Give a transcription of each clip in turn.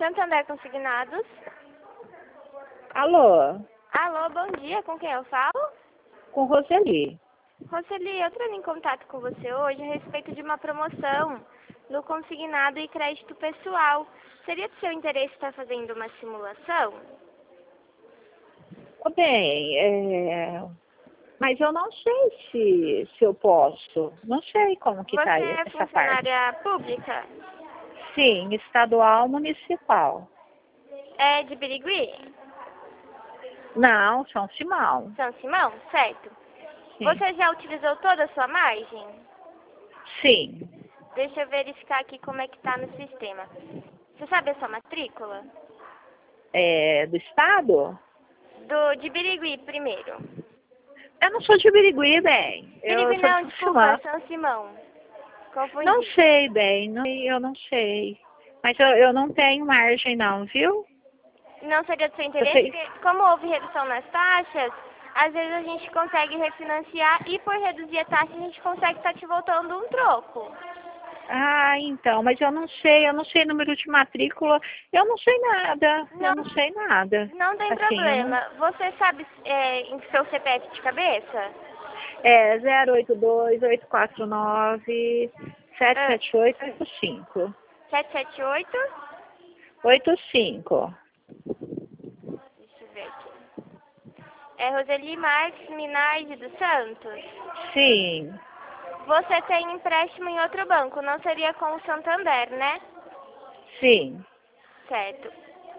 Santander Consignados. Alô, Alô, bom dia, com quem eu falo? com Roseli. Roseli, eu estou em contato com você hoje a respeito de uma promoção no consignado e crédito pessoal. Seria do seu interesse estar fazendo uma simulação? Bem, mas eu não sei se eu posso. Não sei como que Você tá é essa parte. funcionária pública? Sim, estadual, municipal. É de Birigui? Não, São Simão. São Simão? Certo. Sim. Você já utilizou toda a sua margem? Sim. Deixa eu verificar aqui como é que está no sistema. Você sabe a sua matrícula? É, do estado? De Birigui, primeiro. Eu não sou de Birigui, bem. Eu Birigui sou não, de desculpa, Simão. São Simão. Confundi. Não sei, bem. Eu não sei. Mas eu não tenho margem, não, viu? Não seria do seu Eu interesse, sei. porque como houve redução nas taxas, às vezes a gente consegue refinanciar e por reduzir a taxa a gente consegue estar te voltando um troco. Ah, então, mas eu não sei número de matrícula, eu não sei nada, eu não sei nada. Não tem Assim, eu não. problema. Você sabe em seu CPF de cabeça? É 082-849 77885. 778? 85. Deixa eu ver aqui. É Roseli Marques Minardi dos Santos. Sim, Você tem empréstimo em outro banco, não seria com o Santander, né? sim. Certo.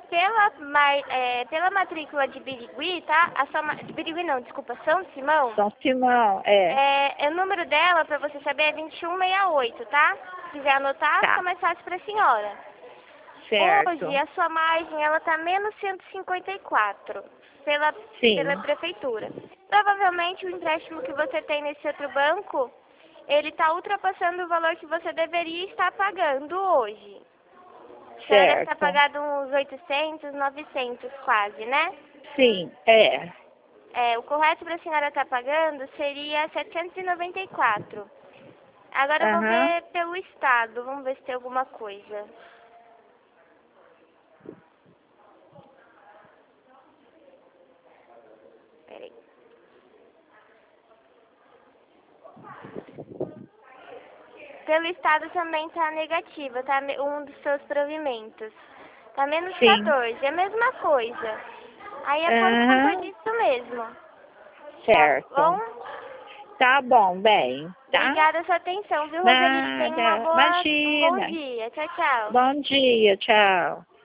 Pela matrícula de Birigui, tá? De Birigui não, desculpa, São Simão. São Simão, O número dela, para você saber, é 2168, tá? Se quiser anotar, tá, fica mais fácil para a senhora. Hoje, certo. a sua margem, ela tá menos 154 pela Sim, prefeitura. Provavelmente, o empréstimo que você tem nesse outro banco, ele está ultrapassando o valor que você deveria estar pagando hoje. A senhora deve estar certo. pagando uns 800, 900 quase, né? Sim, O correto para a senhora estar pagando seria 794. Agora eu vou Aham. ver pelo estado, vamos ver se tem alguma coisa. Peraí. Pelo estado também tá negativa, tá? Um dos seus provimentos. Tá menos Sim. 14, é a mesma coisa. Aí é por conta Aham. disso mesmo. Tá Certo. bom? Tá bom, bem, tá? Obrigada pela sua atenção, viu, Roseli? Tenha Nada. um bom Imagina. dia. Tchau, tchau. Bom dia, tchau.